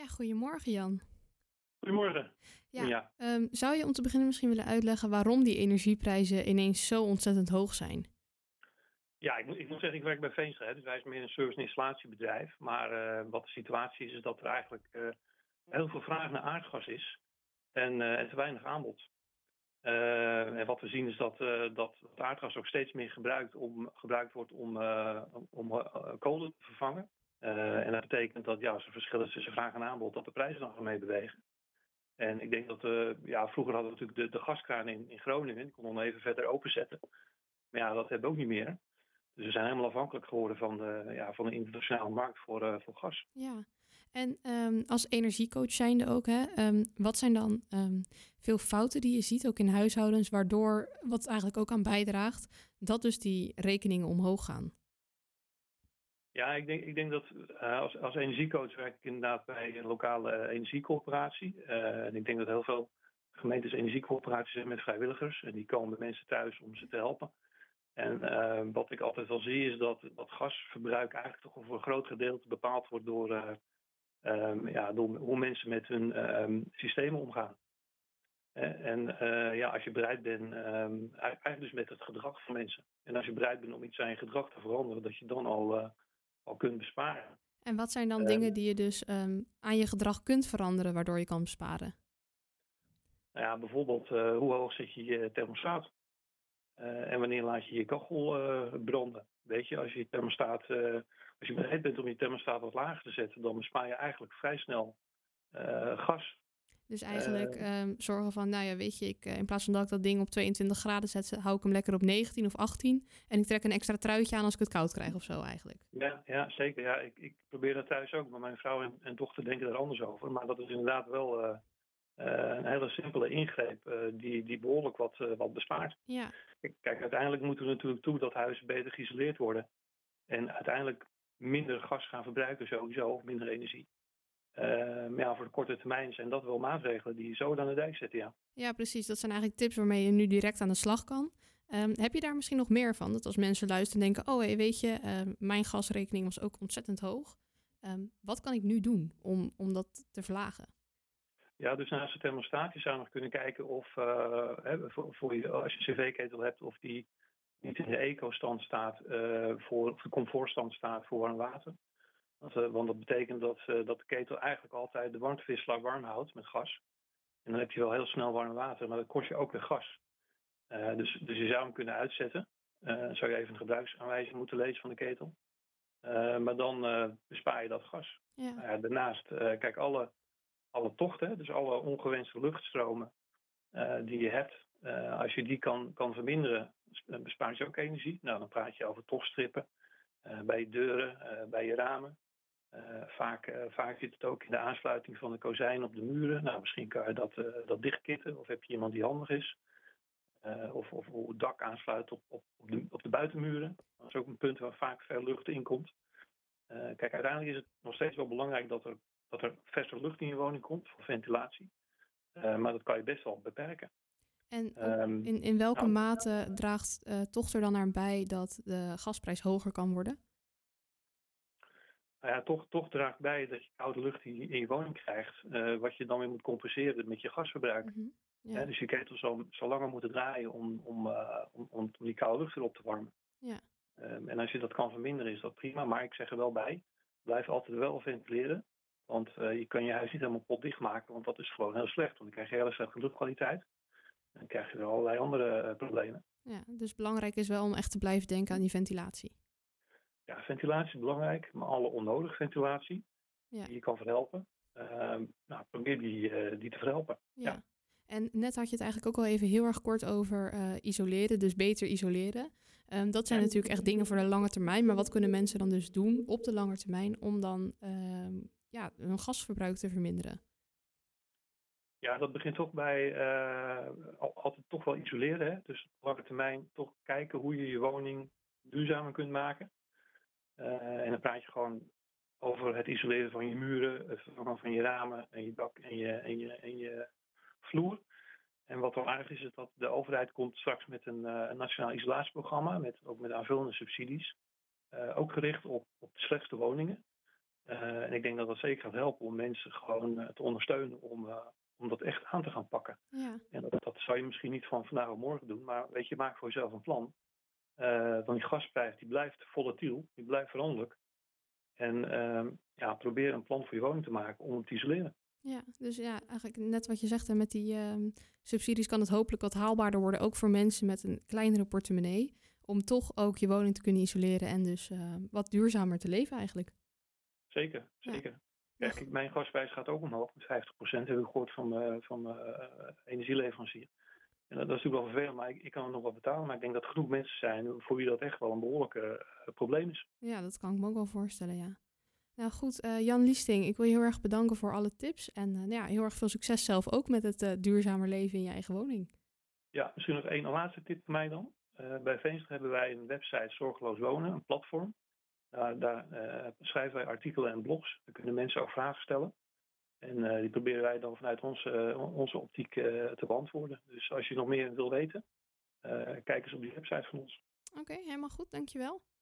Ja, goedemorgen Jan. Goedemorgen. Ja, Ja, zou je om te beginnen misschien willen uitleggen waarom die energieprijzen ineens zo ontzettend hoog zijn? ja ik moet zeggen, ik werk bij Veenstra, hè, dus wij zijn meer een service- en installatiebedrijf. Maar wat de situatie is dat er eigenlijk heel veel vraag naar aardgas is en te weinig aanbod. En wat we zien is dat het aardgas ook steeds meer gebruikt wordt om kolen te vervangen. En dat betekent dat als er verschil is tussen vraag en aanbod, dat de prijzen dan gaan meebewegen. En ik denk dat vroeger hadden we natuurlijk de gaskraan in Groningen, die kon nog even verder openzetten. Maar ja, dat hebben we ook niet meer. Dus we zijn helemaal afhankelijk geworden van de internationale markt voor gas. Ja, en als energiecoach zijnde ook, hè, wat zijn dan veel fouten die je ziet, ook in huishoudens, waardoor, wat eigenlijk ook aan bijdraagt, dat dus die rekeningen omhoog gaan? Ja, ik denk dat als energiecoach werk ik inderdaad bij een lokale energiecoöperatie. En ik denk dat heel veel gemeentes energiecoöperaties zijn met vrijwilligers. En die komen bij mensen thuis om ze te helpen. En wat ik altijd wel zie is dat gasverbruik eigenlijk toch voor een groot gedeelte bepaald wordt door hoe mensen met hun systemen omgaan. Als je bereid bent, eigenlijk dus met het gedrag van mensen. En als je bereid bent om iets aan je gedrag te veranderen, dat je dan al kunt besparen. En wat zijn dan Ehm, dingen die je dus aan je gedrag kunt veranderen, waardoor je kan besparen? Bijvoorbeeld, hoe hoog zet je je thermostaat? En wanneer laat je je kachel branden? Weet je, als je bereid bent om je thermostaat wat lager te zetten, dan bespaar je eigenlijk vrij snel gas. Dus eigenlijk Eh, zorgen van, nou ja, weet je, in plaats van dat ik dat ding op 22 graden zet, hou ik hem lekker op 19 of 18. En ik trek een extra truitje aan als ik het koud krijg of zo eigenlijk. ja, zeker. Ja, ik probeer dat thuis ook, maar mijn vrouw en dochter denken er anders over. Maar dat is inderdaad wel een hele simpele ingreep die behoorlijk wat bespaart. Ja, Kijk, uiteindelijk moeten we natuurlijk toe dat huizen beter geïsoleerd worden. En uiteindelijk minder gas gaan verbruiken sowieso, of minder energie. Maar ja, voor de korte termijn zijn dat wel maatregelen die je zo aan de dijk zetten, ja. ja, precies. Dat zijn eigenlijk tips waarmee je nu direct aan de slag kan. Heb je daar misschien nog meer van? Dat als mensen luisteren en denken, oh hey, weet je, mijn gasrekening was ook ontzettend hoog. Wat kan ik nu doen om dat te verlagen? Ja, dus naast de thermostaat, je zou nog kunnen kijken of als je een cv-ketel hebt, of die niet in de eco-stand staat, of de comfortstand staat voor warm water. Want dat betekent dat de ketel eigenlijk altijd de warmteverslag warm houdt met gas. En dan heb je wel heel snel warm water, maar dat kost je ook weer gas. Dus je zou hem kunnen uitzetten. Zou je even een gebruiksaanwijzing moeten lezen van de ketel. Maar dan bespaar je dat gas. Ja, Daarnaast, kijk, alle tochten, dus alle ongewenste luchtstromen die je hebt, als je die kan verminderen, bespaart je ook energie. Nou, dan praat je over tochtstrippen bij je deuren, bij je ramen. Vaak zit het ook in de aansluiting van de kozijnen op de muren. Nou, misschien kan je dat dichtkitten, of heb je iemand die handig is. Of hoe het dak aansluit op de buitenmuren. Dat is ook een punt waar vaak veel lucht in komt. Kijk, uiteindelijk is het nog steeds wel belangrijk dat er verse lucht in je woning komt voor ventilatie. Maar dat kan je best wel beperken. en Ehm, in welke nou, mate draagt toch er dan aan bij dat de gasprijs hoger kan worden? nou ja, toch draagt bij dat je koude lucht in je woning krijgt. Wat je dan weer moet compenseren met je gasverbruik. Mhm. Ja, Dus je ketel zal langer moeten draaien om die koude lucht erop te warmen. ja. En als je dat kan verminderen, is dat prima. Maar ik zeg er wel bij, blijf altijd wel ventileren. Want je kan je huis niet helemaal potdicht maken, want dat is gewoon heel slecht. Want dan krijg je hele slechte luchtkwaliteit. En dan krijg je weer allerlei andere problemen. Ja, dus belangrijk is wel om echt te blijven denken aan die ventilatie. Ja, ventilatie is belangrijk, maar alle onnodige ventilatie Ja, die je kan verhelpen, probeer die te verhelpen. ja. Ja. En net had je het eigenlijk ook al even heel erg kort over isoleren, dus beter isoleren. Dat zijn Ja, natuurlijk echt dingen voor de lange termijn. Maar wat kunnen mensen dan dus doen op de lange termijn om dan ja, hun gasverbruik te verminderen? ja, dat begint toch bij altijd toch wel isoleren. Hè? Dus op lange termijn toch kijken hoe je je woning duurzamer kunt maken. En dan praat je gewoon over het isoleren van je muren, het vervangen van je ramen en je dak en je vloer. En wat wel aardig is dat de overheid komt straks met een nationaal isolatieprogramma, ook met aanvullende subsidies. Ook gericht op de slechtste woningen. En ik denk dat dat zeker gaat helpen om mensen gewoon te ondersteunen om dat echt aan te gaan pakken. Ja. En dat zou je misschien niet van vandaag op morgen doen, maar weet je, maak voor jezelf een plan. Want die gasprijs die blijft volatiel, die blijft veranderlijk. En probeer een plan voor je woning te maken om het te isoleren. Ja, dus ja, eigenlijk net wat je zegt, en met die subsidies kan het hopelijk wat haalbaarder worden, ook voor mensen met een kleinere portemonnee, om toch ook je woning te kunnen isoleren en dus wat duurzamer te leven eigenlijk. Zeker, Ja. zeker. Nou, Kijk, mijn gasprijs gaat ook omhoog met 50%, heb ik gehoord van energieleverancier. En dat is natuurlijk wel vervelend, maar ik kan het nog wel betalen. Maar ik denk dat er genoeg mensen zijn voor wie dat echt wel een behoorlijk probleem is. ja, dat kan ik me ook wel voorstellen, ja. Nou goed, Jan Liesting, ik wil je heel erg bedanken voor alle tips. En ja, heel erg veel succes zelf ook met het duurzamer leven in je eigen woning. Ja, misschien nog één laatste tip van mij dan. Bij Veenstra hebben wij een website Zorgeloos Wonen, een platform. Daar schrijven wij artikelen en blogs. Daar kunnen mensen ook vragen stellen. En die proberen wij dan vanuit onze optiek te beantwoorden. Dus als je nog meer wil weten, kijk eens op die website van ons. Oké, helemaal goed, dankjewel.